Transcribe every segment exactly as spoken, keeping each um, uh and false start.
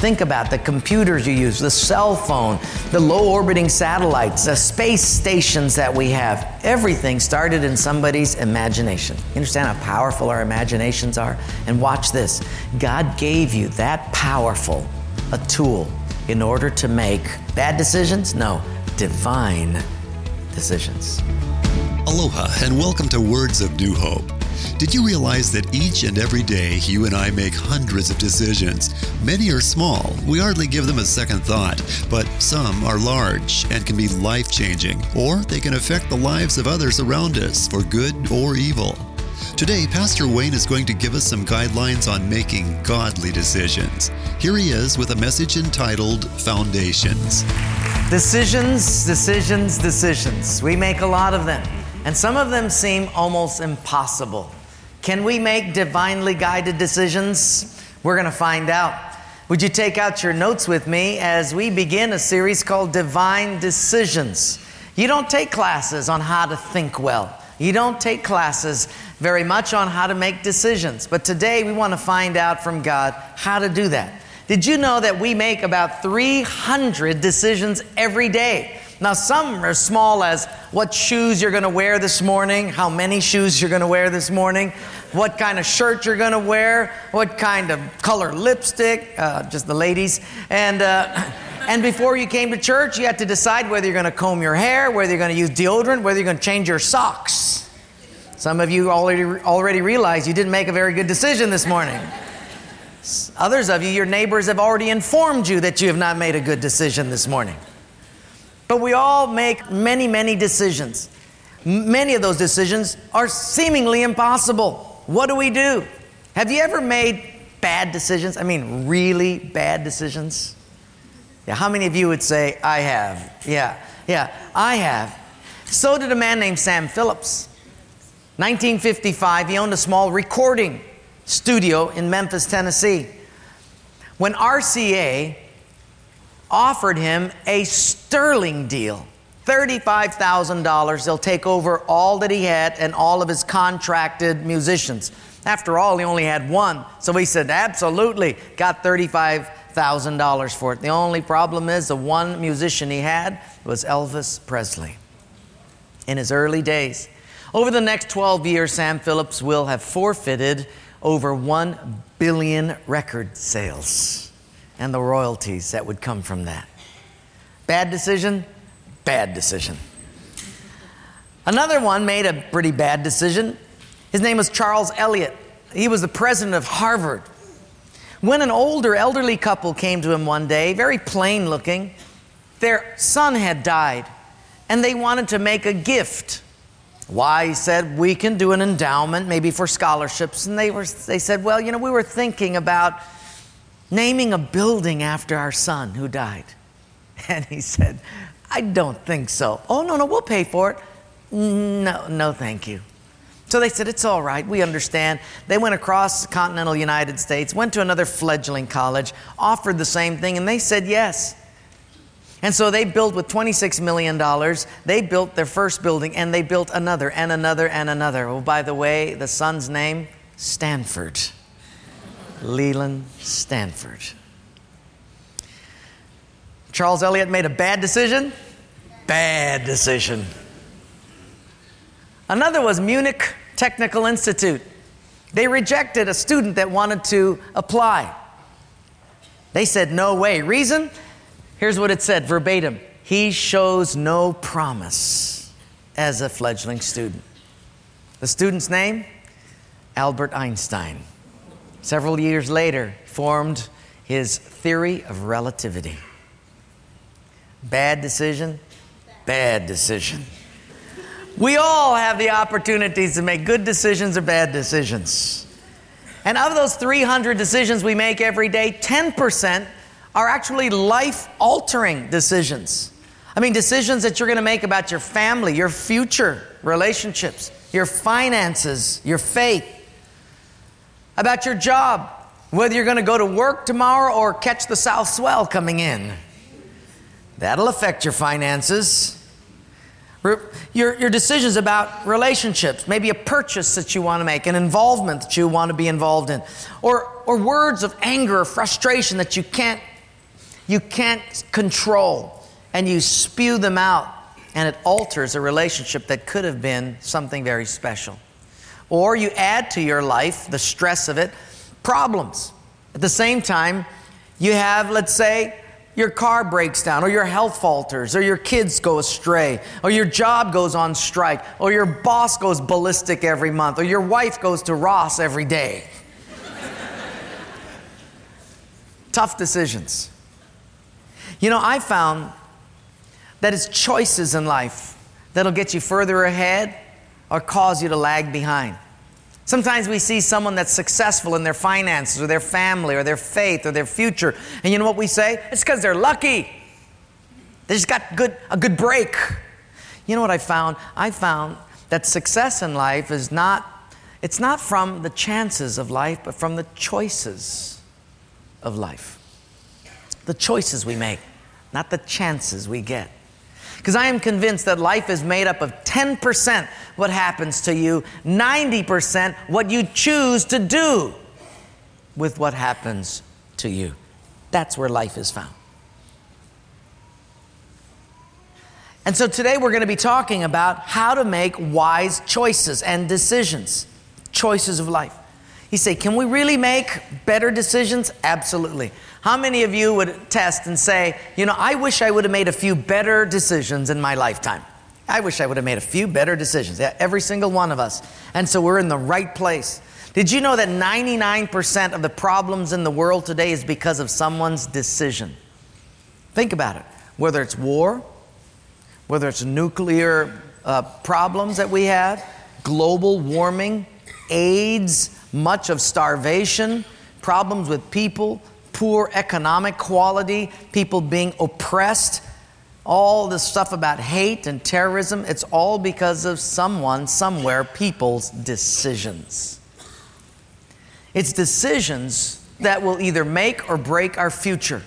Think about the computers you use, the cell phone, the low-orbiting satellites, the space stations that we have. Everything started in somebody's imagination. You understand how powerful our imaginations are? And watch this. God gave you that powerful a tool in order to make bad decisions? No, divine decisions. Aloha and welcome to Words of New Hope. Did you realize that each and every day you and I make hundreds of decisions? Many are small. We hardly give them a second thought, but some are large and can be life-changing, or they can affect the lives of others around us for good or evil. Today, Pastor Wayne is going to give us some guidelines on making godly decisions. Here he is with a message entitled Foundations. Decisions, decisions, decisions. We make a lot of them, and some of them seem almost impossible. Can we make divinely guided decisions? We're going to find out. Would you take out your notes with me as we begin a series called Divine Decisions? You don't take classes on how to think well. You don't take classes very much on how to make decisions. But today we want to find out from God how to do that. Did you know that we make about three hundred decisions every day? Now, some are as small as what shoes you're going to wear this morning, how many shoes you're going to wear this morning, what kind of shirt you're going to wear, what kind of color lipstick, uh, just the ladies. And uh, and before you came to church, you had to decide whether you're going to comb your hair, whether you're going to use deodorant, whether you're going to change your socks. Some of you already already realize you didn't make a very good decision this morning. Others of you, your neighbors have already informed you that you have not made a good decision this morning. But we all make many, many decisions. Many of those decisions are seemingly impossible. What do we do? Have you ever made bad decisions? I mean, really bad decisions? Yeah, how many of you would say, I have? Yeah, yeah, I have. So did a man named Sam Phillips. nineteen fifty-five, he owned a small recording studio in Memphis, Tennessee. When R C A offered him a sterling deal, thirty-five thousand dollars. They'll take over all that he had and all of his contracted musicians. After all, he only had one. So he said, absolutely, got thirty-five thousand dollars for it. The only problem is the one musician he had was Elvis Presley. In his early days. Over the next twelve years, Sam Phillips will have forfeited over one billion record sales and the royalties that would come from that. Bad decision? Bad decision. Another one made a pretty bad decision. His name was Charles Eliot. He was the president of Harvard. When an older elderly couple came to him one day, very plain looking, their son had died and they wanted to make a gift. Why? He said, we can do an endowment, maybe for scholarships. And they were, they said, well, you know, we were thinking about naming a building after our son who died. And he said, I don't think so. Oh, no, no, we'll pay for it. No, no, thank you. So they said, it's all right, we understand. They went across the continental United States, went to another fledgling college, offered the same thing, and they said yes. And so they built with twenty-six million dollars. They built their first building, and they built another, and another, and another. Oh, by the way, the son's name, Stanford. Leland Stanford. Charles Eliot made a bad decision? Bad decision. Another was Munich Technical Institute. They rejected a student that wanted to apply. They said, no way. Reason? Here's what it said verbatim. He shows no promise as a fledgling student. The student's name? Albert Einstein. Several years later, formed his theory of relativity. Bad decision? Bad decision. We all have the opportunities to make good decisions or bad decisions. And of those three hundred decisions we make every day, ten percent are actually life-altering decisions. I mean, decisions that you're going to make about your family, your future relationships, your finances, your faith, about your job, whether you're going to go to work tomorrow or catch the south swell coming in. That'll affect your finances. Your, your decisions about relationships, maybe a purchase that you want to make, an involvement that you want to be involved in, or, or words of anger or frustration that you can't you can't control, and you spew them out, and it alters a relationship that could have been something very special. Or you add to your life, the stress of it, problems. At the same time, you have, let's say, your car breaks down, or your health falters, or your kids go astray, or your job goes on strike, or your boss goes ballistic every month, or your wife goes to Ross every day. Tough decisions. You know, I found that it's choices in life that'll get you further ahead or cause you to lag behind. Sometimes we see someone that's successful in their finances or their family or their faith or their future. And you know what we say? It's because they're lucky. They just got good, a good break. You know what I found? I found that success in life is not, it's not from the chances of life, but from the choices of life. The choices we make, not the chances we get. Because I am convinced that life is made up of ten percent what happens to you, ninety percent what you choose to do with what happens to you. That's where life is found. And so today we're going to be talking about how to make wise choices and decisions, choices of life. You say, can we really make better decisions? Absolutely. How many of you would test and say, you know, I wish I would have made a few better decisions in my lifetime. I wish I would have made a few better decisions. Yeah, every single one of us. And so we're in the right place. Did you know that ninety-nine percent of the problems in the world today is because of someone's decision? Think about it. Whether it's war, whether it's nuclear uh, problems that we have, global warming, AIDS, much of starvation, problems with people, poor economic quality, people being oppressed, all this stuff about hate and terrorism, it's all because of someone, somewhere, people's decisions. It's decisions that will either make or break our future.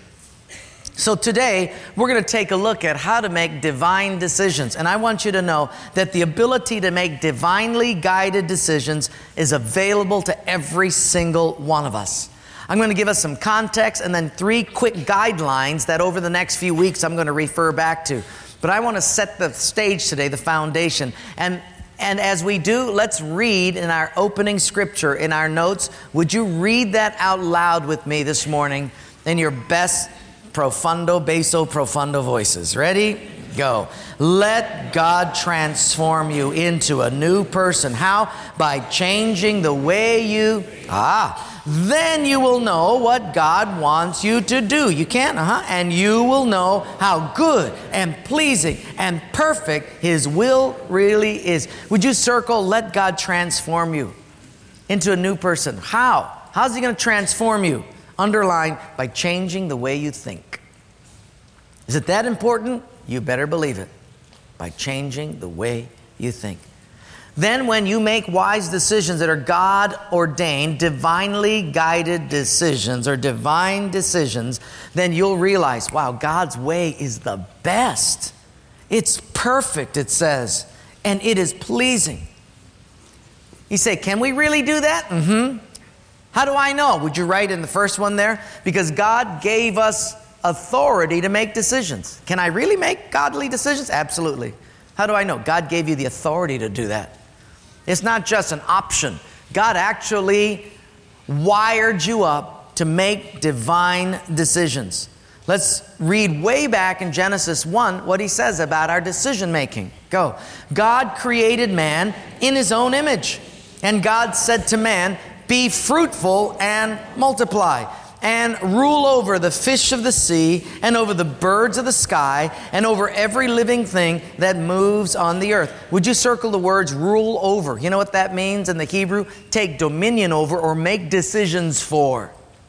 So today, we're going to take a look at how to make divine decisions. And I want you to know that the ability to make divinely guided decisions is available to every single one of us. I'm going to give us some context and then three quick guidelines that over the next few weeks I'm going to refer back to. But I want to set the stage today, the foundation. And, and as we do, let's read in our opening scripture, in our notes. Would you read that out loud with me this morning in your best profundo, basso, profundo voices? Ready? Go. Let God transform you into a new person. How? By changing the way you... Ah... Then you will know what God wants you to do. You can, uh-huh. And you will know how good and pleasing and perfect His will really is. Would you circle, let God transform you into a new person? How? How's He going to transform you? Underline, by changing the way you think. Is it that important? You better believe it. By changing the way you think. Then when you make wise decisions that are God-ordained, divinely guided decisions or divine decisions, then you'll realize, wow, God's way is the best. It's perfect, it says, and it is pleasing. You say, can we really do that? Mm-hmm. How do I know? Would you write in the first one there? Because God gave us authority to make decisions. Can I really make godly decisions? Absolutely. How do I know? God gave you the authority to do that. It's not just an option. God actually wired you up to make divine decisions. Let's read way back in Genesis one what He says about our decision making. Go. God created man in His own image. And God said to man, be fruitful and multiply, and rule over the fish of the sea, and over the birds of the sky, and over every living thing that moves on the earth. Would you circle the words rule over? You know what that means in the Hebrew? Take dominion over or make decisions for.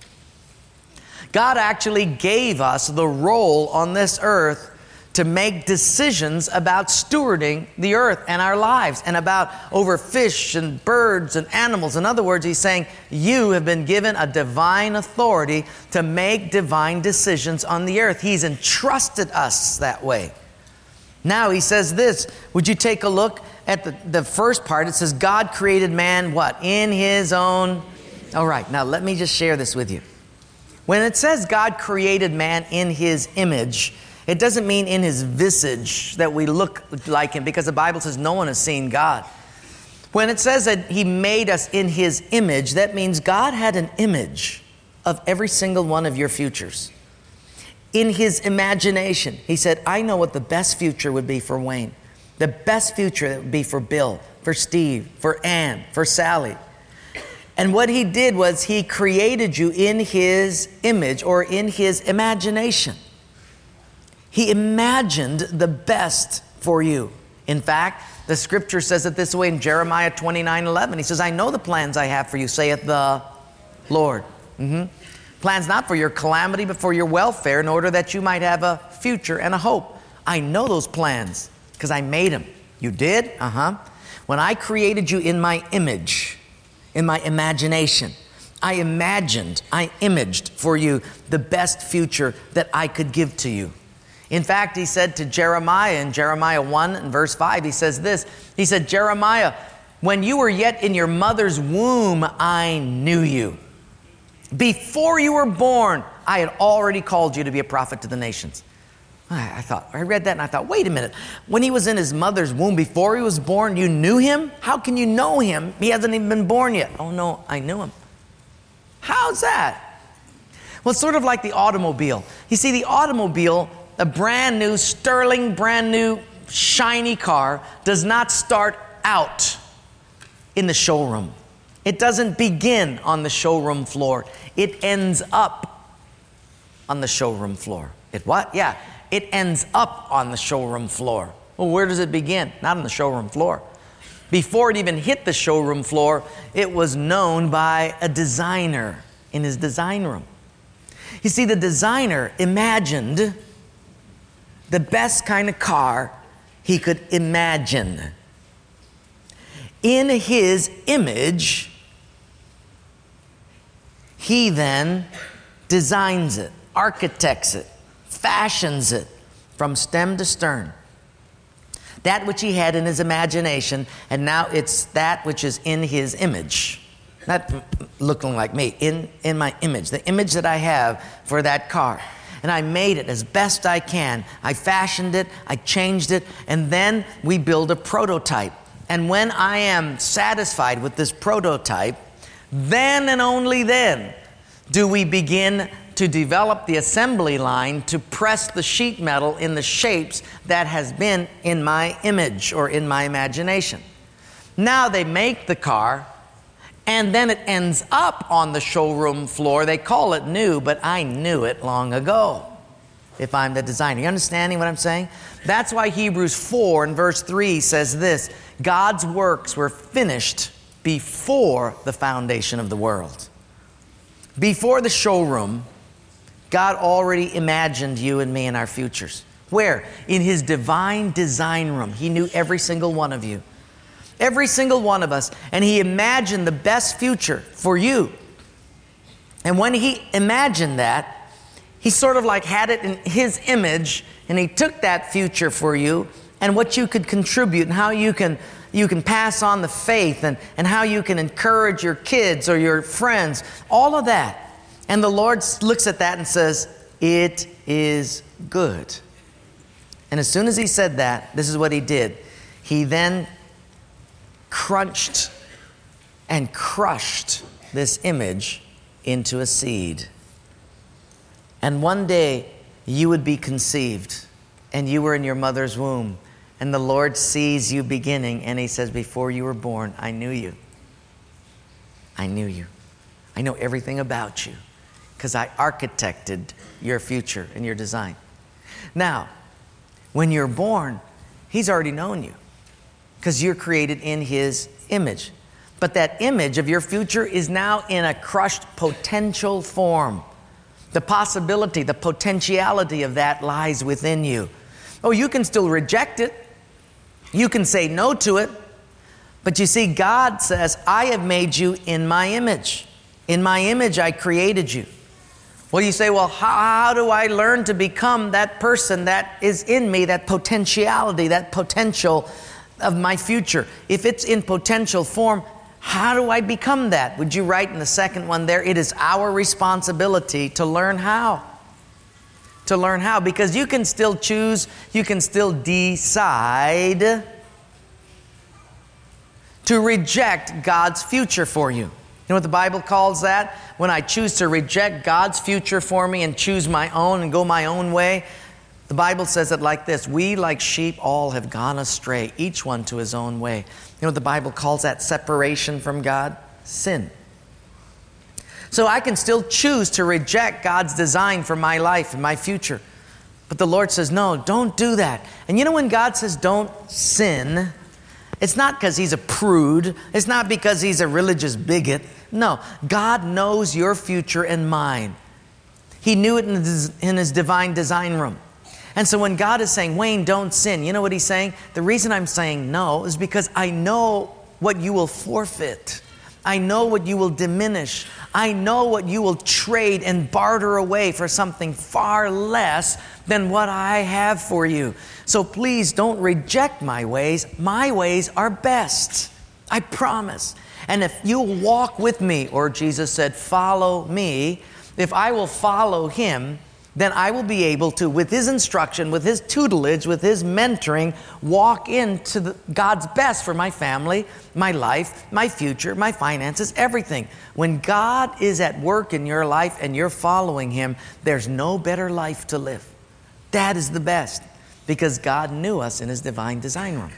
God actually gave us the role on this earth to make decisions about stewarding the earth and our lives and about over fish and birds and animals. In other words, He's saying you have been given a divine authority to make divine decisions on the earth. He's entrusted us that way. Now He says this. Would you take a look at the, the first part? It says God created man what? In His own... All right, now let me just share this with you. When it says God created man in his image, it doesn't mean in his visage that we look like him, because the Bible says no one has seen God. When it says that he made us in his image, that means God had an image of every single one of your futures. In his imagination, he said, I know what the best future would be for Wayne. The best future that would be for Bill, for Steve, for Ann, for Sally. And what he did was he created you in his image, or in his imagination. He imagined the best for you. In fact, the scripture says it this way in Jeremiah twenty-nine eleven. He says, I know the plans I have for you, saith the Lord. Mm-hmm. Plans not for your calamity, but for your welfare, in order that you might have a future and a hope. I know those plans because I made them. You did? Uh-huh. When I created you in my image, in my imagination, I imagined, I imaged for you the best future that I could give to you. In fact, he said to Jeremiah in Jeremiah one and verse five, he says this. He said, Jeremiah, when you were yet in your mother's womb, I knew you. Before you were born, I had already called you to be a prophet to the nations. I thought, I read that and I thought, wait a minute. When he was in his mother's womb, before he was born, you knew him? How can you know him? He hasn't even been born yet. Oh no, I knew him. How's that? Well, it's sort of like the automobile. You see, the automobile, a brand new, sterling, brand new, shiny car, does not start out in the showroom. It doesn't begin on the showroom floor. It ends up on the showroom floor. It what? Yeah, it ends up on the showroom floor. Well, where does it begin? Not on the showroom floor. Before it even hit the showroom floor, it was known by a designer in his design room. You see, the designer imagined the best kind of car he could imagine. In his image, he then designs it, architects it, fashions it from stem to stern. That which he had in his imagination, and now it's that which is in his image. Not looking like me, in, in my image, the image that I have for that car. And I made it as best I can. I fashioned it, I changed it, and then we build a prototype. And when I am satisfied with this prototype, then and only then do we begin to develop the assembly line to press the sheet metal in the shapes that has been in my image or in my imagination. Now they make the car, and then it ends up on the showroom floor. They call it new, but I knew it long ago if I'm the designer. You understanding what I'm saying? That's why Hebrews four and verse three says this: God's works were finished before the foundation of the world. Before the showroom, God already imagined you and me and our futures. Where? In his divine design room. He knew every single one of you. Every single one of us. And he imagined the best future for you. And when he imagined that, he sort of like had it in his image, and he took that future for you and what you could contribute and how you can you can pass on the faith and, and how you can encourage your kids or your friends, all of that. And the Lord looks at that and says, it is good. And as soon as he said that, this is what he did. He then crunched and crushed this image into a seed. And one day you would be conceived, and you were in your mother's womb, and the Lord sees you beginning, and he says, before you were born, I knew you. I knew you. I know everything about you because I architected your future and your design. Now, when you're born, he's already known you because you're created in his image. But that image of your future is now in a crushed potential form. The possibility, the potentiality of that lies within you. Oh, you can still reject it. You can say no to it. But you see, God says, I have made you in my image. In my image, I created you. Well, you say, well, how, how do I learn to become that person that is in me, that potentiality, that potential of my future? If it's in potential form, How do I become that? Would you write in the second one there? It is our responsibility to learn how. To learn how. Because you can still choose, you can still decide to reject God's future for you. You know what the Bible calls that? When I choose to reject God's future for me and choose my own and go my own way, the Bible says it like this: we like sheep all have gone astray, each one to his own way. You know what the Bible calls that separation from God? Sin. So I can still choose to reject God's design for my life and my future. But the Lord says, no, don't do that. And you know when God says don't sin, it's not because he's a prude. It's not because he's a religious bigot. No, God knows your future and mine. He knew it in his, in his divine design room. And so when God is saying, Wayne, don't sin, you know what he's saying? The reason I'm saying no is because I know what you will forfeit. I know what you will diminish. I know what you will trade and barter away for something far less than what I have for you. So please don't reject my ways. My ways are best. I promise. And if you'll walk with me, or Jesus said, follow me, if I will follow him, then I will be able to, with his instruction, with his tutelage, with his mentoring, walk into the, God's best for my family, my life, my future, my finances, everything. When God is at work in your life and you're following him, there's no better life to live. That is the best, because God knew us in his divine design room.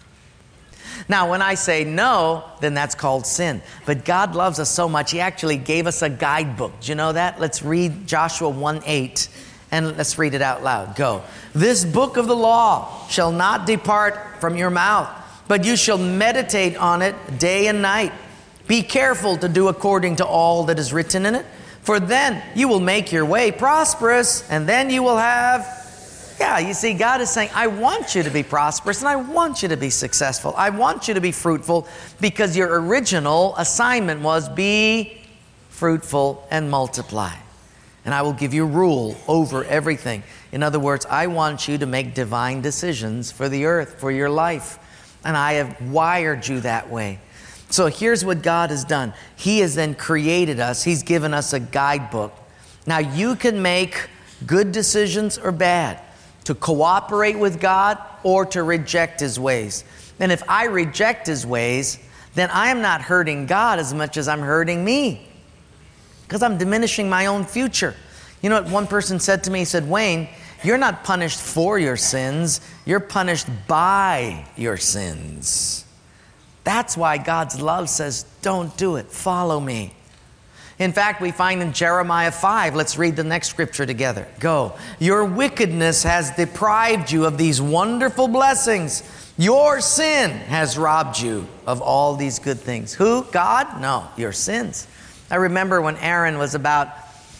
Now, when I say no, then that's called sin. But God loves us so much, he actually gave us a guidebook. Do you know that? Let's read Joshua one eight, and let's read it out loud. Go. This book of the law shall not depart from your mouth, but you shall meditate on it day and night. Be careful to do according to all that is written in it, for then you will make your way prosperous, and then you will have... Yeah, you see, God is saying, I want you to be prosperous and I want you to be successful. I want you to be fruitful, because your original assignment was be fruitful and multiply. And I will give you rule over everything. In other words, I want you to make divine decisions for the earth, for your life. And I have wired you that way. So here's what God has done. He has then created us. He's given us a guidebook. Now you can make good decisions or bad, to cooperate with God or to reject his ways. And if I reject his ways, then I am not hurting God as much as I'm hurting me, because I'm diminishing my own future. You know what one person said to me? He said, Wayne, you're not punished for your sins. You're punished by your sins. That's why God's love says, don't do it. Follow me. In fact, we find in Jeremiah five, let's read the next scripture together. Go. Your wickedness has deprived you of these wonderful blessings. Your sin has robbed you of all these good things. Who? God? No, your sins. I remember when Aaron was about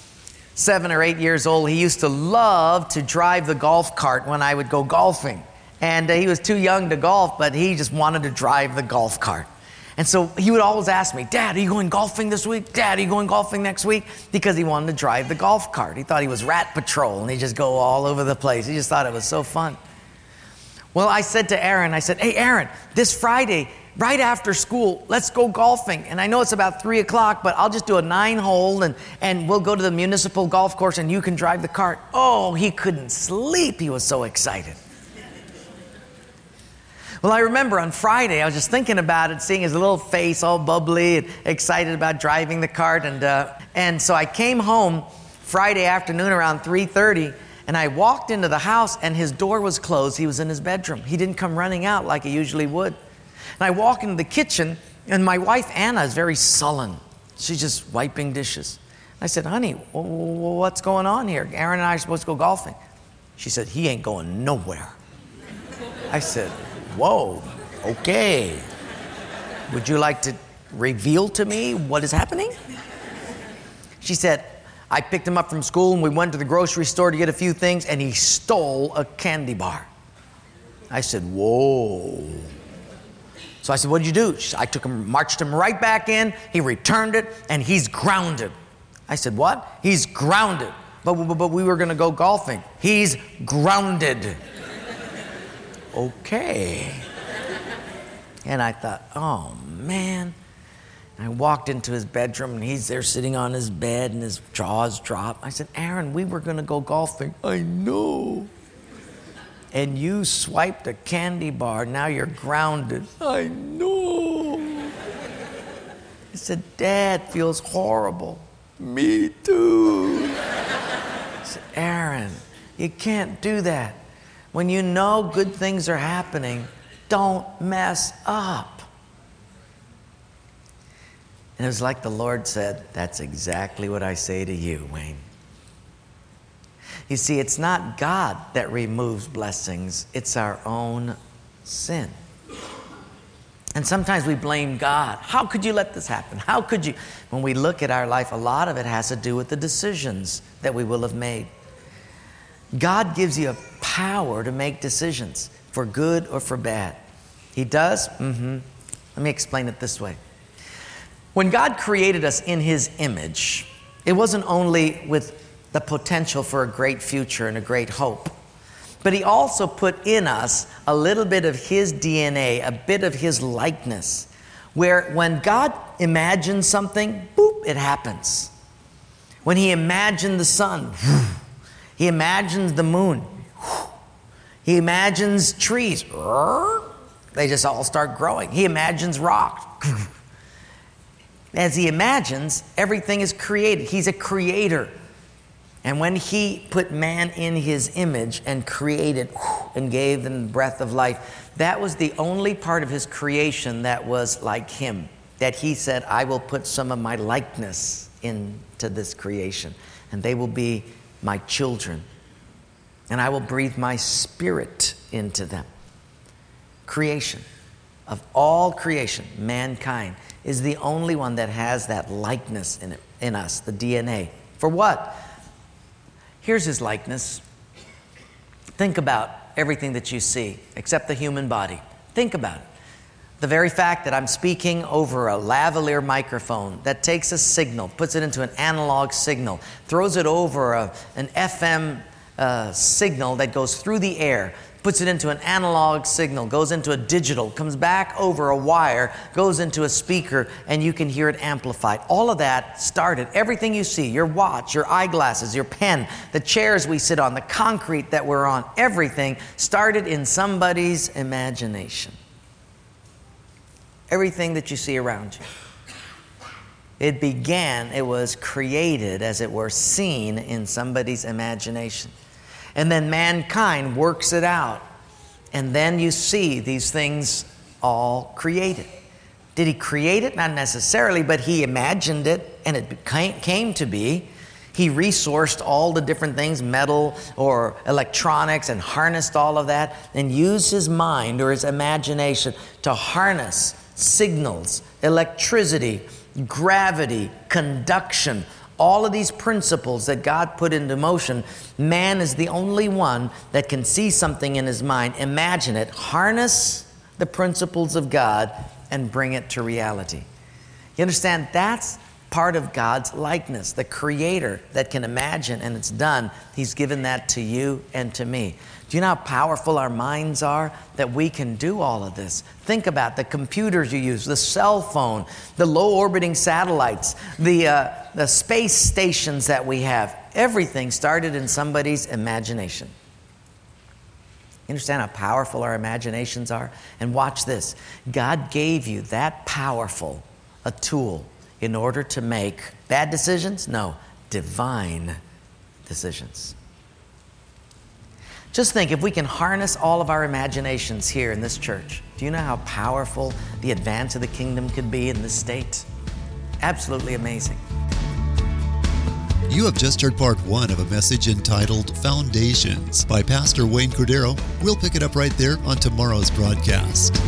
seven or eight years old, he used to love to drive the golf cart when I would go golfing. And uh, he was too young to golf, but he just wanted to drive the golf cart. And so he would always ask me, Dad, are you going golfing this week? Dad, are you going golfing next week? Because he wanted to drive the golf cart. He thought he was Rat Patrol, and he'd just go all over the place. He just thought it was so fun. Well, I said to Aaron, I said, hey, Aaron, this Friday, right after school, let's go golfing. And I know it's about three o'clock, but I'll just do a nine hole, and, and we'll go to the municipal golf course, and you can drive the cart. Oh, he couldn't sleep. He was so excited. Well, I remember on Friday, I was just thinking about it, seeing his little face all bubbly and excited about driving the cart. And uh, and so I came home Friday afternoon around three thirty, and I walked into the house, and his door was closed. He was in his bedroom. He didn't come running out like he usually would. And I walk into the kitchen, and my wife, Anna, is very sullen. She's just wiping dishes. I said, honey, what's going on here? Aaron and I are supposed to go golfing. She said, he ain't going nowhere. I said, whoa, okay. Would you like to reveal to me what is happening? She said, I picked him up from school and we went to the grocery store to get a few things, and he stole a candy bar. I said, whoa. So I said, what did you do? She said, I took him, marched him right back in. He returned it, and he's grounded. I said, what? He's grounded. But, but, but we were going to go golfing. He's grounded. Okay. And I thought, oh, man. I walked into his bedroom, and he's there sitting on his bed, and his jaws dropped. I said, Aaron, we were going to go golfing. I know. And you swiped a candy bar. Now you're grounded. I know. I said, Dad feels horrible. Me too. I said, Aaron, you can't do that. When you know good things are happening, don't mess up. And it was like the Lord said, that's exactly what I say to you, Wayne. You see, it's not God that removes blessings, it's our own sin. And sometimes we blame God. How could you let this happen? How could you? When we look at our life, a lot of it has to do with the decisions that we will have made. God gives you a power to make decisions for good or for bad. He does? Mm-hmm. Let me explain it this way. When God created us in His image, it wasn't only with the potential for a great future and a great hope, but He also put in us a little bit of His D N A, a bit of His likeness, where when God imagines something, boop, it happens. When He imagined the sun, He imagines the moon, He imagines trees, they just all start growing. He imagines rocks. As He imagines, everything is created. He's a creator. And when He put man in His image and created and gave them the breath of life, that was the only part of His creation that was like Him, that He said, I will put some of my likeness into this creation, and they will be my children, and I will breathe my spirit into them. Creation. Of all creation, mankind is the only one that has that likeness in it, in us, the D N A. For what? Here's His likeness. Think about everything that you see, except the human body. Think about it. The very fact that I'm speaking over a lavalier microphone that takes a signal, puts it into an analog signal, throws it over a, an F M uh, signal that goes through the air, puts it into an analog signal, goes into a digital, comes back over a wire, goes into a speaker, and you can hear it amplified. All of that started, everything you see, your watch, your eyeglasses, your pen, the chairs we sit on, the concrete that we're on, everything started in somebody's imagination. Everything that you see around you. It began, it was created, as it were, seen in somebody's imagination. And then mankind works it out. And then you see these things all created. Did He create it? Not necessarily, but He imagined it and it came to be. He resourced all the different things, metal or electronics, and harnessed all of that and used His mind or His imagination to harness signals, electricity, gravity, conduction, all of these principles that God put into motion. Man is the only one that can see something in his mind, imagine it, harness the principles of God, and bring it to reality. You understand? That's part of God's likeness, the Creator that can imagine and it's done. He's given that to you and to me. Do you know how powerful our minds are that we can do all of this? Think about the computers you use, the cell phone, the low-orbiting satellites, the, uh, the space stations that we have. Everything started in somebody's imagination. You understand how powerful our imaginations are? And watch this. God gave you that powerful a tool in order to make bad decisions? No, divine decisions. Just think, if we can harness all of our imaginations here in this church, do you know how powerful the advance of the kingdom could be in this state? Absolutely amazing. You have just heard part one of a message entitled Foundations by Pastor Wayne Cordeiro. We'll pick it up right there on tomorrow's broadcast.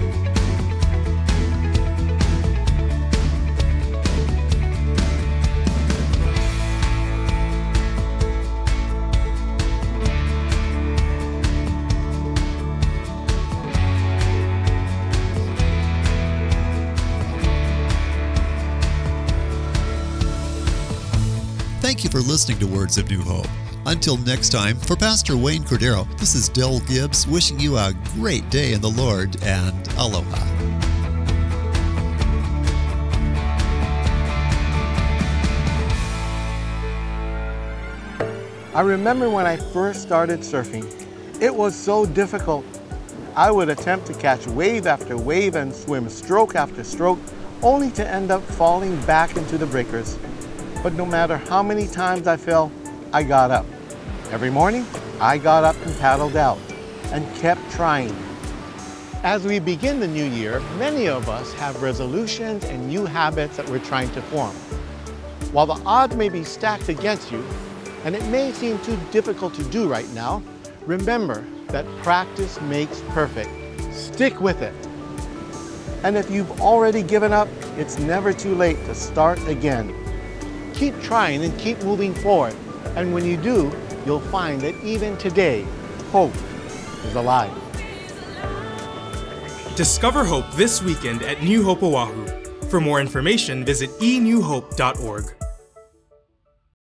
Thank you for listening to Words of New Hope. Until next time, for Pastor Wayne Cordeiro, this is Del Gibbs wishing you a great day in the Lord, and aloha. I remember when I first started surfing, it was so difficult. I would attempt to catch wave after wave and swim stroke after stroke, only to end up falling back into the breakers. But no matter how many times I fell, I got up. Every morning, I got up and paddled out and kept trying. As we begin the new year, many of us have resolutions and new habits that we're trying to form. While the odds may be stacked against you, and it may seem too difficult to do right now, remember that practice makes perfect. Stick with it. And if you've already given up, it's never too late to start again. Keep trying and keep moving forward. And when you do, you'll find that even today, hope is alive. Discover hope this weekend at New Hope Oahu. For more information, visit e new hope dot org.